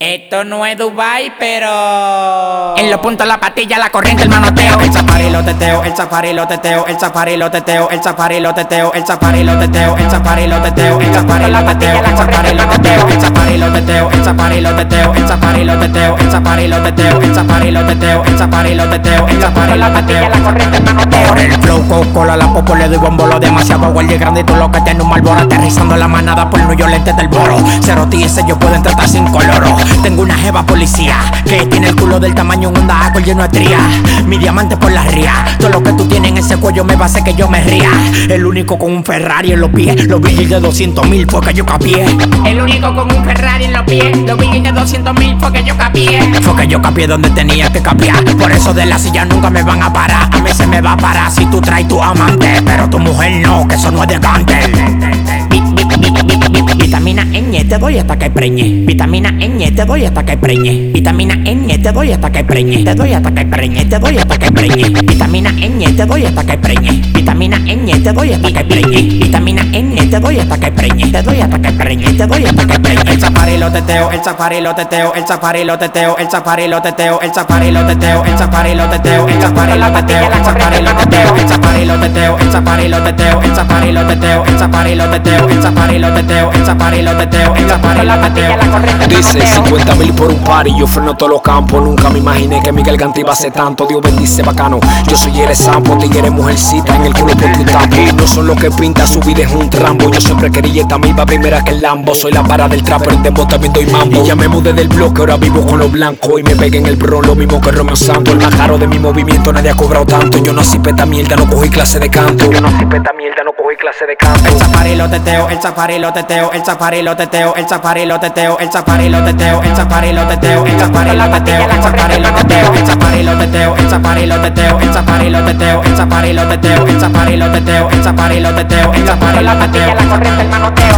Esto no es Dubai, pero en los puntos la patilla, la corriente, el manoteo. El chapari lo teteo, el chapari lo teteo, el chapari lo teteo, el chapari lo teteo, el chapari lo teteo, el chapari lo teteo, el chapari lo teteo, el chapari lo teteo, el chapari lo teteo, el chapari lo teteo, el chapari lo teteo, el chapari lo teteo, el chapari lo teteo, el chapari lo teteo, el chapari la patilla, la corriente, el manoteo. Por el flow, Coca-Cola, la popo, le doy bombolo. Demasiado guardia grande y tú lo que tiene un Marlboro. Aterrizando la manada por New York, lentes del boro. Cero TS, yo puedo tratar sin coloro. Tengo una jeva policía que tiene el culo del tamaño un Honda Accord lleno de tría. Mi diamante por la ría. Todo lo que tú tienes en ese cuello me va a hacer que yo me ría. El único con un Ferrari en los pies. Los billes de 200.000 fue que yo capié. El único con un Ferrari en los pies. Los billes de 200.000 fue que yo capié. Fue que yo capié donde tenía que capiar. Por eso de la silla nunca me van a parar. A mí se me va a parar si tú traes tu amante, pero tu mujer no, que eso no es de Gantel. Vitamina Ñ, te doy hasta que preñe. Vitamina Ñ, te doy hasta que preñe. Vitamina Ñ, te doy hasta que preñe. Te doy hasta que preñe, te doy hasta que preñe. Vitamina Ñ, te doy hasta que preñe. Vitamina Ñ, te doy hasta que preñe. Vitamina Ñ, te doy hasta que preñe. Te doy hasta que preñe, te doy hasta que preñe. El chapari lo teteo, el chapari lo teteo, el chapari lo teteo, el chapari lo teteo, el chapari lo teteo, el chapari lo teteo, el chapari lo teteo, el chapari lo teteo, el chapari lo teteo, el chapari lo teteo, el chapari lo teteo, el chapari lo teteo, el chapari lo teteo, el chapari lo teteo, el chapari la patilla, la corriente. Dice 50.000 por un party, yo freno todos los campos. Nunca me imaginé que Miguel Gante iba a ser tanto. Dios bendice bacano, yo soy el sampo. Tigre mujercita en el culo por tu tapo. No son los que pinta, su vida es un trampo. Yo siempre quería esta misma primera que el Lambo. Soy la para del trap, pero en dembow también doy mambo. Y ya me mudé del bloque, ahora vivo con los blancos. Y me pegué en el bron, lo mismo que Romeo Santos. El más caro de mi movimiento, nadie ha cobrado tanto. Yo no nací peta mierda, no cogí clase de canto. Yo no nací peta mierda, no cogí clase de canto. El chapari lo teteo, el chapari lo teteo, el chapari lo teteo, el chapari lo teteo, el chapari lo teteo, el chapari lo teteo, el chapari lo teteo, el chapari lo teteo, el chapari lo teteo, el chapari lo teteo, el chapari lo teteo, el chapari lo teteo, el chapari lo teteo, el chapari lo teteo, el chapari la patilla, la corriente, el manoteo.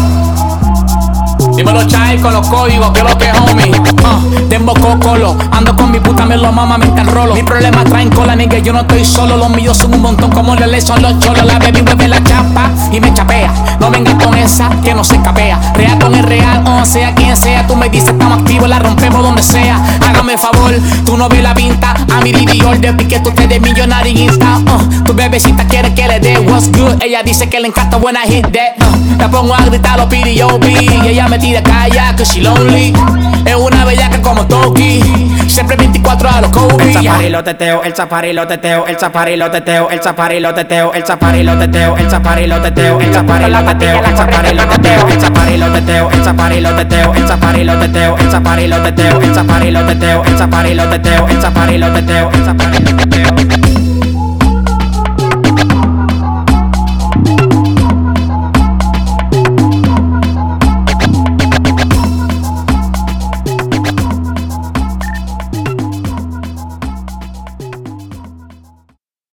Dímelo Chai con los códigos, que lo que homie. Dembo cocolo, ando con mi puta, me lo mama, me enrolo. Mis problemas traen cola, nigga, yo no estoy solo. Los míos son un montón como Lele son los cholos. La baby mueve la chapa y me chapea. No vengas con esa que no se escapea. Real con el real, sea quien sea. Tú me dices estamos activos, la rompemos donde sea. Hágame favor, tú no ves la pinta. A mi Dior de pique, tú te de millonario Insta. Tu bebecita quiere que le dé what's good. Ella dice que le encanta buena hit de. La pongo a gritar los PDOB y ella me tira calla, que she lonely. Es una bellaca como Toki, siempre 24 a los Kobe. El chapari lo teteo, el chapari lo teteo, el chapari lo teteo, el chapari lo teteo, el chapari lo teteo, el chapari lo teteo, el chapari lo teteo, el chapari lo teteo, el chapari lo teteo, el chapari lo teteo, el chapari lo teteo, el chapari lo teteo, el chapari lo teteo, el chapari lo teteo, el chapari lo teteo, el chapari